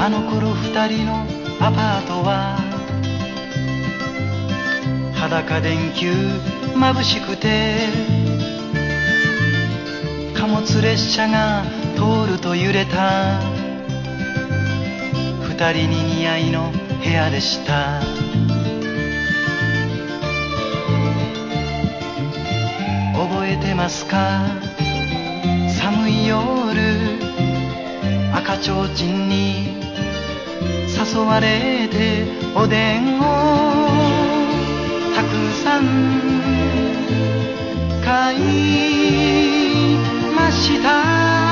あの頃二人のアパートは裸電球眩しくて、貨物列車が通ると揺れた二人に似合いの部屋でした。覚えてますか、寒い夜赤ちょうちんに誘われておでんをたくさん買いました。